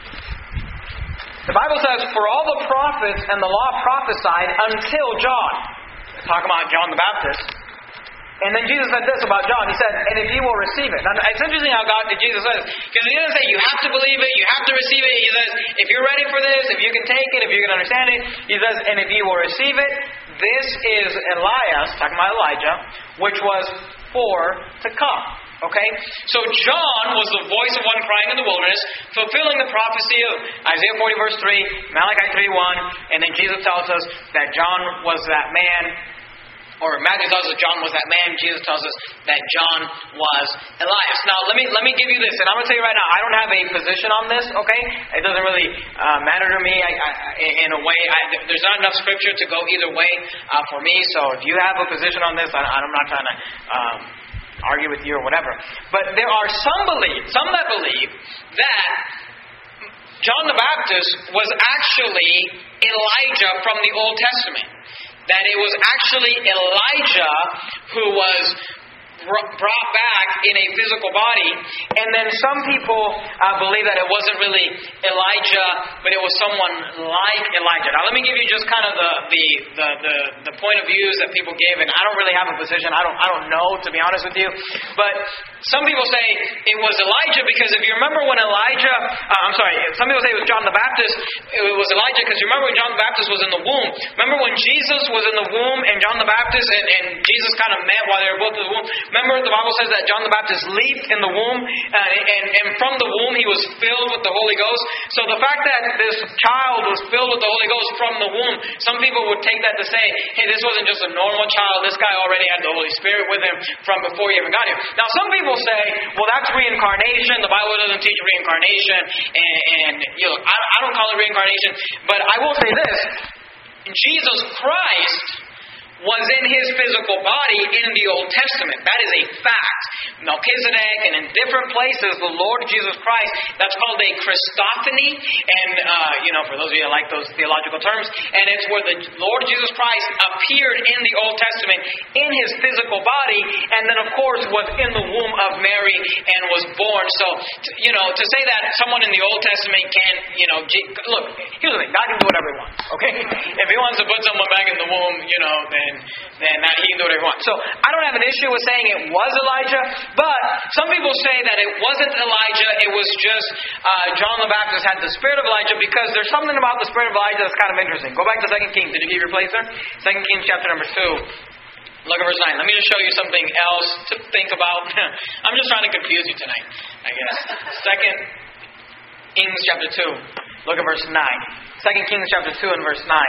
The Bible says, "For all the prophets and the law prophesied until John." Talking about John the Baptist. And then Jesus said this about John. He said, "And if you will receive it." Now, it's interesting how Jesus says, because he doesn't say you have to believe it, you have to receive it. He says, if you're ready for this, if you can take it, if you can understand it. He says, "And if you will receive it, this is Elias," talking about Elijah, "which was for to come." Okay? So John was the voice of one crying in the wilderness, fulfilling the prophecy of Isaiah 40 verse 3, Malachi 3:1, and then Jesus tells us that John was that man. Or Matthew tells us John was that man. Jesus tells us that John was Elias. Now, let me give you this. And I'm going to tell you right now, I don't have a position on this, okay? It doesn't really matter to me in a way. There's not enough scripture to go either way for me. So if you have a position on this, I'm not trying to argue with you or whatever. But there are some that believe that John the Baptist was actually Elijah from the Old Testament. That it was actually Elijah who was brought back in a physical body. And then some people believe that it wasn't really Elijah, but it was someone like Elijah. Now let me give you just kind of the point of views that people give, and I don't really have a position. I don't know, to be honest with you. But some people say it was Elijah because if you remember when some people say it was John the Baptist. It was Elijah because you remember when John the Baptist was in the womb. Remember when Jesus was in the womb and John the Baptist and Jesus kind of met while they were both in the womb. Remember the Bible says that John the Baptist leaped in the womb and from the womb he was filled with the Holy Ghost. So the fact that this child was filled with the Holy Ghost from the womb, some people would take that to say, hey, this wasn't just a normal child. This guy already had the Holy Spirit with him from before he even got here. Now some people say, well, that's reincarnation. The Bible doesn't teach reincarnation. And I don't call it reincarnation. But I will say this. Jesus Christ was in his physical body in the Old Testament. That is a fact. Melchizedek and in different places, the Lord Jesus Christ, that's called a Christophany. And, for those of you that like those theological terms, and it's where the Lord Jesus Christ appeared in the Old Testament in his physical body, and then, of course, was in the womb of Mary and was born. So, to say that someone in the Old Testament can't, look, here's the thing. God can do whatever he wants, okay? If he wants to put someone back in the womb, then he can do whatever he wants. So I don't have an issue with saying it was Elijah, but some people say that it wasn't Elijah, it was just John the Baptist had the spirit of Elijah, because there's something about the spirit of Elijah that's kind of interesting. Go back to 2 Kings. Did you get your place there? 2 Kings chapter number 2. Look at verse 9. Let me just show you something else to think about. I'm just trying to confuse you tonight, I guess. 2 Kings chapter 2. Look at verse 9. 2 Kings chapter 2 and verse 9.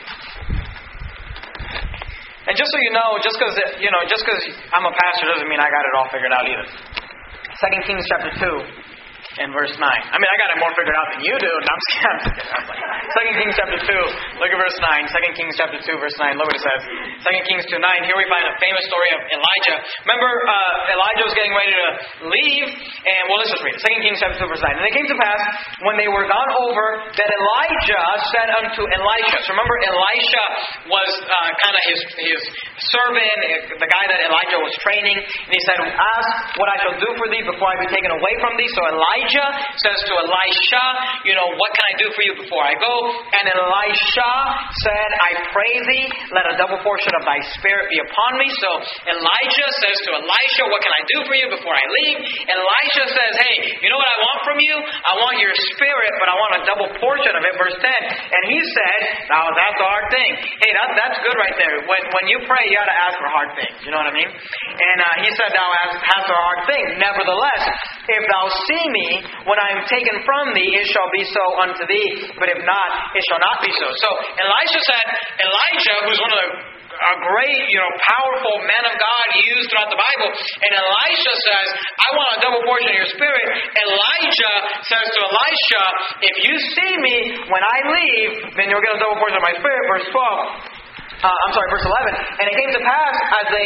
And just so you know, just because I'm a pastor doesn't mean I got it all figured out either. 2 Kings chapter 2 and verse 9. I mean, I got it more figured out than you do. No, I'm just kidding. 2 Kings chapter 2, look at verse 9. 2 Kings chapter 2, verse 9. Look what it says. 2 Kings 2:9. Here we find a famous story of Elijah. Remember, Elijah was getting ready to leave, and let's just read it. 2 Kings chapter 2, verse 9. And it came to pass, when they were gone over, that Elijah said unto Elisha. So remember, Elisha was kind of his servant, the guy that Elijah was training. And he said, ask what I shall do for thee before I be taken away from thee. So Elijah Elijah says to Elisha, what can I do for you before I go? And Elisha said, I pray thee, let a double portion of thy spirit be upon me. So Elijah says to Elisha, what can I do for you before I leave? And Elisha says, hey, you know what I want from you? I want your spirit, but I want a double portion of it. Verse 10. And he said, now that's a hard thing. Hey, that's good right there. When you pray, you got to ask for hard things. You know what I mean? And he said, thou hast a hard thing. Nevertheless, if thou see me when I am taken from thee, it shall be so unto thee. But if not, it shall not be so. So Elisha said, Elijah, who's one of a great, powerful man of God used throughout the Bible. And Elisha says, I want a double portion of your spirit. Elijah says to Elisha, if you see me when I leave, then you'll get a double portion of my spirit. Verse 12. Verse 11. And it came to pass as they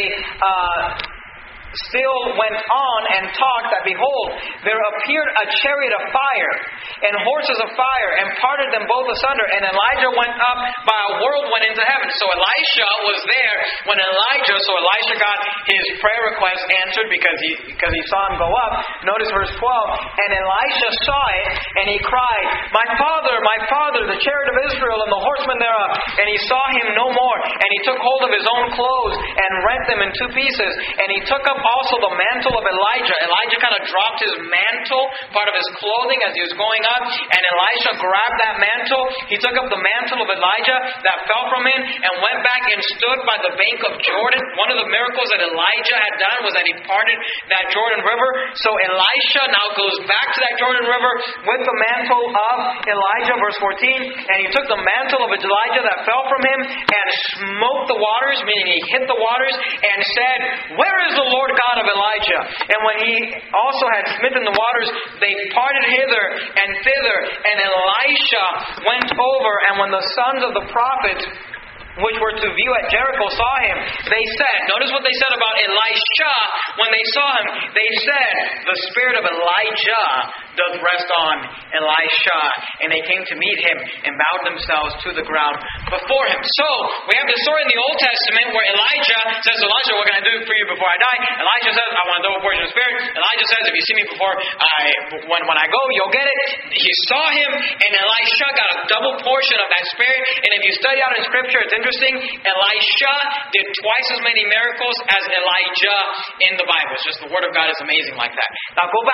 still went on and talked that, behold, there appeared a chariot of fire and horses of fire and parted them both asunder. And Elijah went up by a whirlwind into heaven. So Elisha was there when so Elisha got his prayer request answered because he saw him go up. Notice verse 12. And Elisha saw it and he cried, my father, the chariot of Israel and the horsemen thereof. And he saw him no more. And he took hold of his own clothes and rent them in two pieces. And he took up also the mantle of Elijah. Elijah kind of dropped his mantle, part of his clothing, as he was going up. And Elisha grabbed that mantle. He took up the mantle of Elijah that fell from him and went back and stood by the bank of Jordan. One of the miracles that Elijah had done was that he parted that Jordan River. So Elisha now goes back to that Jordan River with the mantle of Elijah. Verse 14. And he took the mantle of Elijah that fell from him and smote the waters, meaning he hit the waters, and said, where is the Lord God of Elijah? And when he also had smitten the waters, they parted hither and thither. And Elisha went over, and when the sons of the prophets which were to view at Jericho saw him, they said, notice what they said about Elisha when they saw him. They said, the spirit of Elijah doth rest on Elisha. And they came to meet him and bowed themselves to the ground before him. So, we have the story in the Old Testament where Elijah says to Elisha, what can I do for you before I die? Elisha says, I want a double portion of spirit. Elijah says, if you see me when I go, you'll get it. He saw him, and Elisha got a double portion of that spirit. And if you study out in Scripture, it's interesting. Elisha did twice as many miracles as Elijah in the Bible. It's just the Word of God is amazing like that. Now go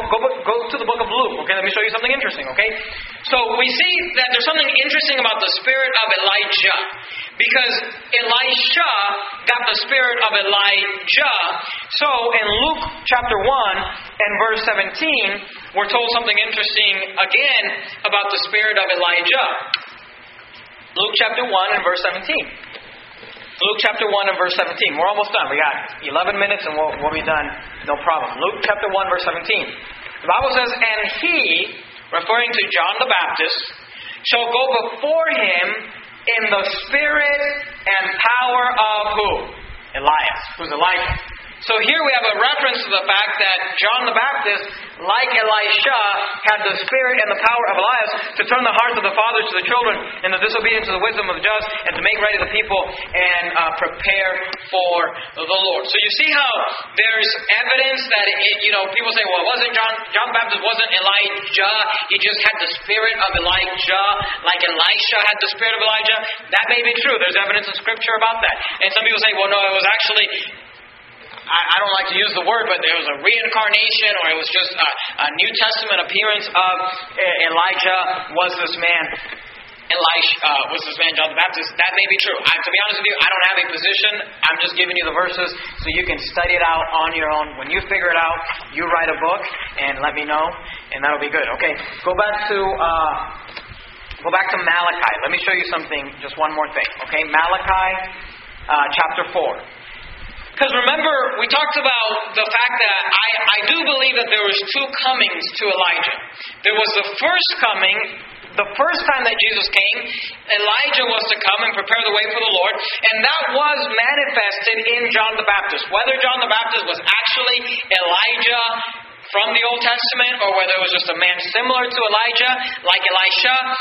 to the book of Luke. Okay, let me show you something interesting. Okay, so we see that there's something interesting about the spirit of Elijah, because Elisha got the spirit of Elijah. So in Luke chapter 1 and verse 17, we're told something interesting again about the spirit of Elijah. Luke chapter 1 and verse 17. Luke chapter 1 and verse 17. We're almost done. We got 11 minutes and we'll be done. No problem. Luke chapter 1 verse 17. The Bible says, and he, referring to John the Baptist, shall go before him in the spirit and power of who? Elias. Who's Elijah? So here we have a reference to the fact that John the Baptist, like Elisha, had the spirit and the power of Elias to turn the hearts of the fathers to the children and the disobedient to the wisdom of the just, and to make ready the people and prepare for the Lord. So you see how there's evidence that people say, well, John the Baptist wasn't Elijah, he just had the spirit of Elijah, like Elisha had the spirit of Elijah. That may be true. There's evidence in Scripture about that. And some people say, well, no, it was actually, I don't like to use the word, but there was a reincarnation, or it was just a New Testament appearance of Elijah. Was this man John the Baptist? That may be true. To be honest with you, I don't have a position. I'm just giving you the verses so you can study it out on your own. When you figure it out, you write a book and let me know, and that'll be good. Okay, go back to Malachi. Let me show you something. Just one more thing. Okay, Malachi chapter 4. Because remember, we talked about the fact that I do believe that there was two comings to Elijah. There was the first coming, the first time that Jesus came, Elijah was to come and prepare the way for the Lord, and that was manifested in John the Baptist. Whether John the Baptist was actually Elijah from the Old Testament, or whether it was just a man similar to Elijah, like Elisha,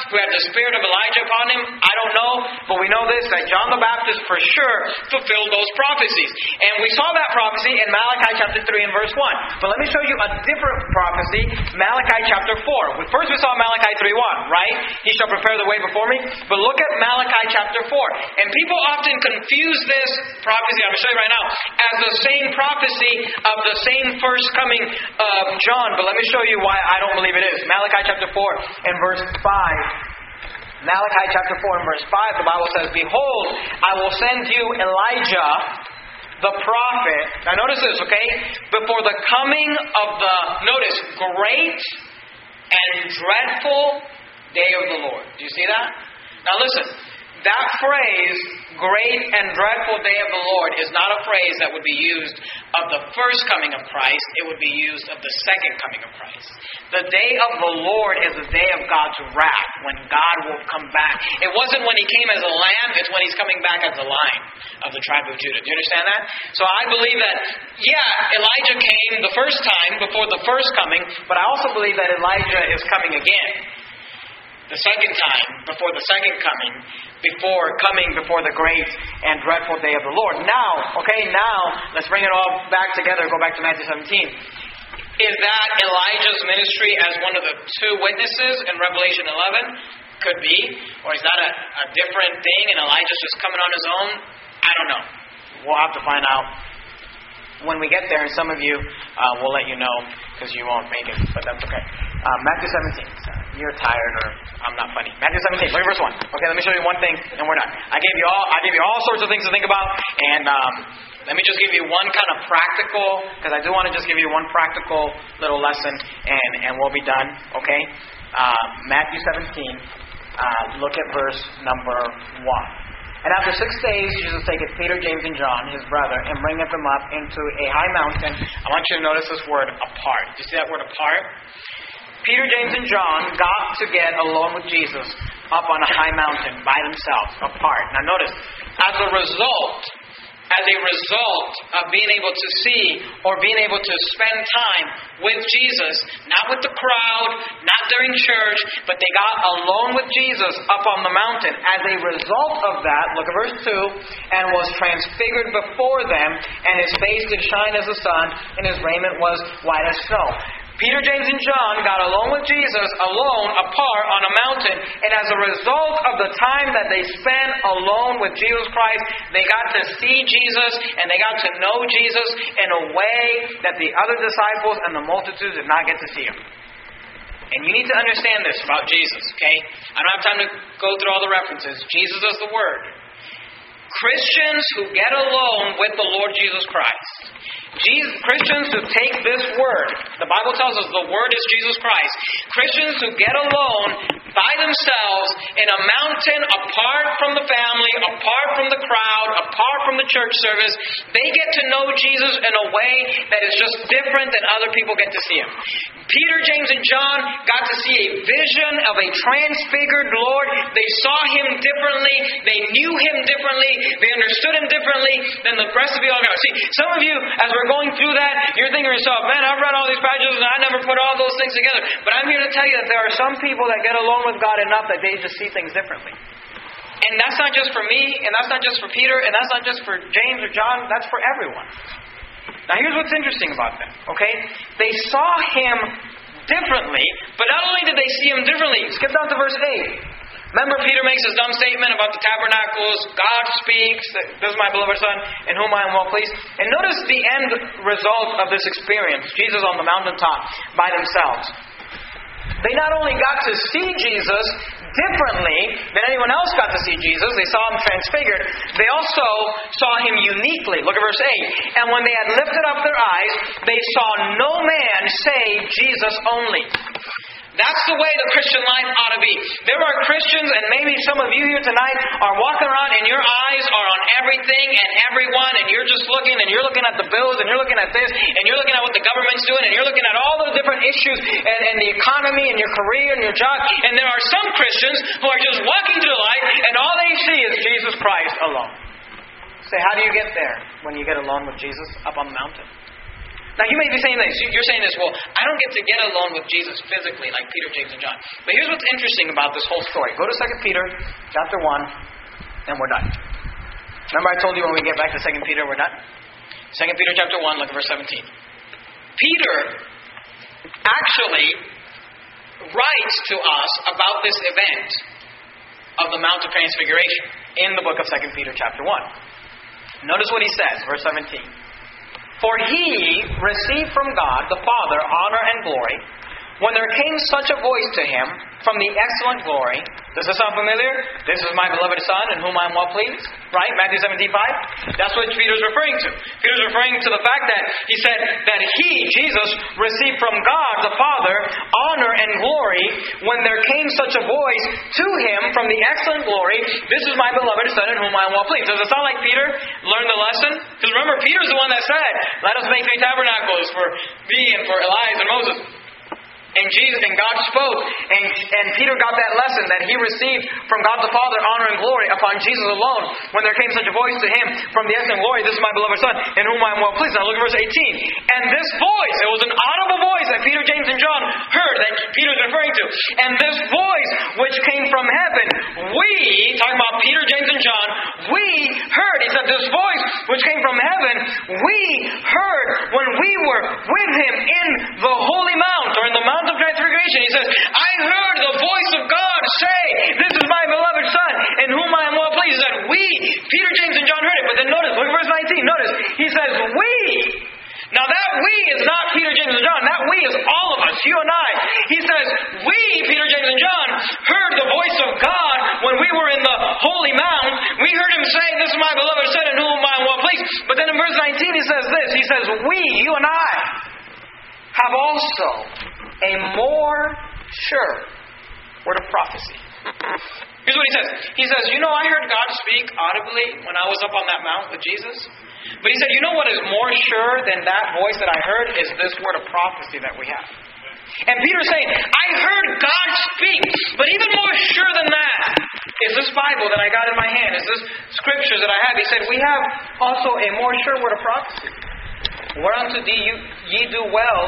who had the spirit of Elijah upon him? I don't know. But we know this, that John the Baptist for sure fulfilled those prophecies. And we saw that prophecy in Malachi chapter 3 and verse 1. But let me show you a different prophecy, Malachi chapter 4. First we saw Malachi 3:1, right? He shall prepare the way before me. But look at Malachi chapter 4. And people often confuse this prophecy, I'm going to show you right now, as the same prophecy of the same first coming of John. But let me show you why I don't believe it is. Malachi chapter 4 and verse 5. Malachi chapter 4 and verse 5, the Bible says, Behold, I will send you Elijah, the prophet. Now notice this, okay? Before the coming of the, notice, great and dreadful day of the Lord. Do you see that? Now listen, that phrase, great and dreadful day of the Lord, is not a phrase that would be used of the first coming of Christ. It would be used of the second coming of Christ. The day of the Lord is the day of God's wrath, when God will come back. It wasn't when He came as a lamb, it's when He's coming back as a lion of the tribe of Judah. Do you understand that? So I believe that, Elijah came the first time before the first coming, but I also believe that Elijah is coming again. The second time, before the second coming, before the great and dreadful day of the Lord. Now, let's bring it all back together, go back to Matthew 17. Is that Elijah's ministry as one of the two witnesses in Revelation 11? Could be. Or is that a different thing and Elijah's just coming on his own? I don't know. We'll have to find out when we get there, and some of you will let you know because you won't make it, but that's okay. Matthew 17. You're tired, or I'm not funny. Matthew 17. Look at verse 1. Okay, let me show you one thing, and we're done. I gave you all sorts of things to think about, and let me just give you one kind of practical, because I do want to just give you one practical little lesson, and we'll be done. Okay, Matthew 17. Look at verse number 1. And after 6 days, Jesus taketh Peter, James, and John, his brother, and bringeth them up into a high mountain. I want you to notice this word, apart. Do you see that word, apart? Peter, James, and John got to get alone with Jesus up on a high mountain by themselves, apart. Now notice, as a result of being able to see or being able to spend time with Jesus, not with the crowd, not during church, but they got alone with Jesus up on the mountain. As a result of that, look at verse 2, and was transfigured before them, and his face did shine as the sun, and his raiment was white as snow. Peter, James, and John got alone with Jesus, alone, apart, on a mountain. And as a result of the time that they spent alone with Jesus Christ, they got to see Jesus, and they got to know Jesus in a way that the other disciples and the multitudes did not get to see Him. And you need to understand this about Jesus, okay? I don't have time to go through all the references. Jesus is the Word. Christians who get alone with the Lord Jesus Christ, Christians who take this Word, the Bible tells us the Word is Jesus Christ. Christians who get alone by themselves in a mountain apart from the family, apart from the crowd, apart from the church service, they get to know Jesus in a way that is just different than other people get to see Him. Peter, James, and John got to see a vision of a transfigured Lord. They saw Him differently. They knew Him differently. They understood Him differently than the rest of you all got. See, some of you, as we're going through that, you're thinking to yourself, man, I've read all these passages and I never put all those things together. But I'm here to tell you that there are some people that get alone with God enough that they just see things differently. And that's not just for me, and that's not just for Peter, and that's not just for James or John, that's for everyone. Now here's what's interesting about that, okay? They saw Him differently, but not only did they see Him differently, skip down to verse 8. Remember, Peter makes his dumb statement about the tabernacles. God speaks. This is my beloved Son, in whom I am well pleased. And notice the end result of this experience. Jesus on the mountaintop by themselves. They not only got to see Jesus differently than anyone else got to see Jesus. They saw Him transfigured. They also saw Him uniquely. Look at verse 8. And when they had lifted up their eyes, they saw no man save Jesus only. That's the way the Christian life ought to be. There are Christians, and maybe some of you here tonight are walking around and your eyes are on everything and everyone, and you're just looking, and you're looking at the bills, and you're looking at this, and you're looking at what the government's doing, and you're looking at all the different issues, and the economy, and your career, and your job. And there are some Christians who are just walking through life, and all they see is Jesus Christ alone. Say, how do you get there when you get alone with Jesus up on the mountain? Now, you may be saying this. You're saying this, well, I don't get to get alone with Jesus physically like Peter, James, and John. But here's what's interesting about this whole story. Go to 2 Peter chapter 1, and we're done. Remember I told you when we get back to 2 Peter, we're done? 2 Peter chapter 1, look at verse 17. Peter actually writes to us about this event of the Mount of Transfiguration in the book of 2 Peter chapter 1. Notice what he says, verse 17. For he received from God the Father honor and glory when there came such a voice to him from the excellent glory. Does this sound familiar? This is my beloved Son in whom I am well pleased. Right? Matthew 17:5. That's what Peter's referring to. Peter's referring to the fact that he said that he, Jesus, received from God the Father honor and glory when there came such a voice to him from the excellent glory. This is my beloved Son in whom I am well pleased. Does it sound like Peter learned the lesson? Because remember, Peter's the one that said, let us make 3 tabernacles for me and for Elias and Moses. And God spoke, and Peter got that lesson that he received from God the Father honor and glory upon Jesus alone when there came such a voice to him from the excellent glory. This is my beloved Son in whom I am well pleased. Now look at verse 18. And this voice, it was an audible voice that Peter, James, and John heard that Peter's referring to. And this voice which came from heaven, we, talking about Peter, James, and John, we heard. He said this voice which came from heaven, we heard when we were with him in the holy mount, or in the Mount of Transfiguration. He says, I heard the voice of God say, this is my beloved Son in whom I am well pleased. He said, we, Peter, James, and John heard it. But then notice, look at verse 19. Notice, he says, we. Now that we is not Peter, James, and John. That we is all of us, you and I. He says, we, Peter, James, and John, heard the voice of God when we were in the holy mount. We heard him say, this is my beloved Son in whom I am well pleased. But then in verse 19 he says this. He says, we, you and I, have also a more sure word of prophecy. Here's what he says. He says, I heard God speak audibly when I was up on that mount with Jesus. But he said, you know what is more sure than that voice that I heard is this word of prophecy that we have. And Peter's saying, I heard God speak, but even more sure than that is this Bible that I got in my hand, is this scriptures that I have. He said, we have also a more sure word of prophecy. Whereunto ye do well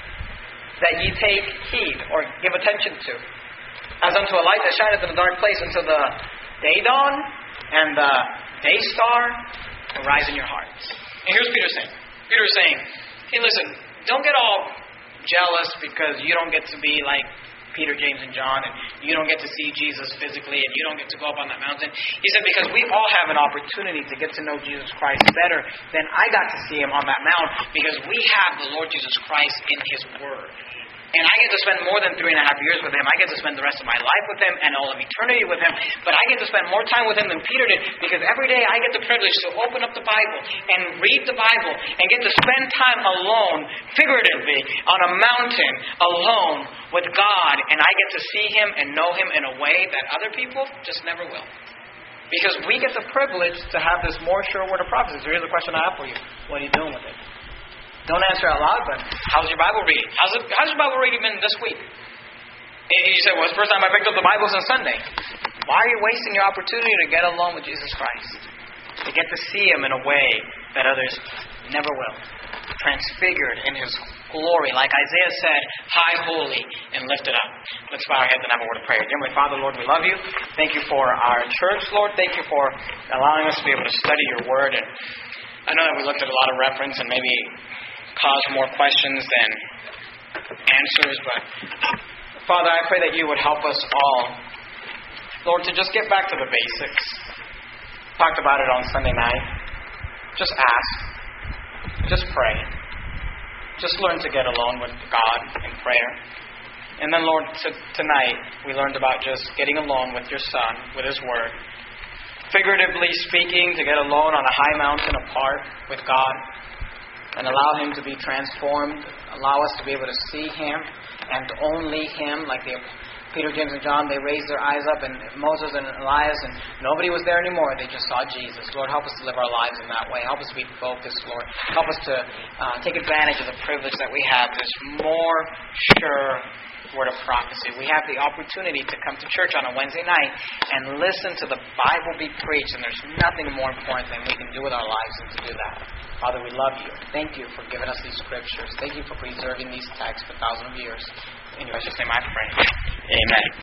that ye take heed, or give attention to, as unto a light that shineth in a dark place, until the day dawn and the day star arise in your hearts. And here's Peter saying. Peter's saying, hey, listen, don't get all jealous because you don't get to be like Peter, James, and John, and you don't get to see Jesus physically, and you don't get to go up on that mountain. He said, because we all have an opportunity to get to know Jesus Christ better than I got to see him on that mount, because we have the Lord Jesus Christ in his Word. And I get to spend more than 3.5 years with him. I get to spend the rest of my life with him and all of eternity with him. But I get to spend more time with him than Peter did, because every day I get the privilege to open up the Bible and read the Bible and get to spend time alone, figuratively, on a mountain alone with God. And I get to see him and know him in a way that other people just never will. Because we get the privilege to have this more sure word of prophecy. So here's the question I have for you. What are you doing with it? Don't answer out loud, but how's your Bible reading? How's your Bible reading been this week? You said, well, it's the first time I picked up the Bible since Sunday. Why are you wasting your opportunity to get along with Jesus Christ? To get to see him in a way that others never will. Transfigured in his glory, like Isaiah said, high, holy, and lifted up. Let's bow our heads and have a word of prayer. Dear Heavenly Father, Lord, we love you. Thank you for our church, Lord. Thank you for allowing us to be able to study your word. And I know that we looked at a lot of reference and maybe caused more questions than answers, but Father, I pray that you would help us all, Lord, to just get back to the basics. Talked about it on Sunday night. Just ask. Just pray. Just learn to get alone with God in prayer. And then, Lord, tonight we learned about just getting alone with your Son, with his Word. Figuratively speaking, to get alone on a high mountain apart with God and allow him to be transformed. Allow us to be able to see him and only him, like the Peter, James, and John, they raised their eyes up, and Moses and Elias, and nobody was there anymore. They just saw Jesus. Lord, help us to live our lives in that way. Help us to be focused, Lord. Help us to take advantage of the privilege that we have, this more sure word of prophecy. We have the opportunity to come to church on a Wednesday night and listen to the Bible be preached, and there's nothing more important than we can do with our lives than to do that. Father, we love you. Thank you for giving us these scriptures. Thank you for preserving these texts for thousands of years. In your precious name I pray. Amen.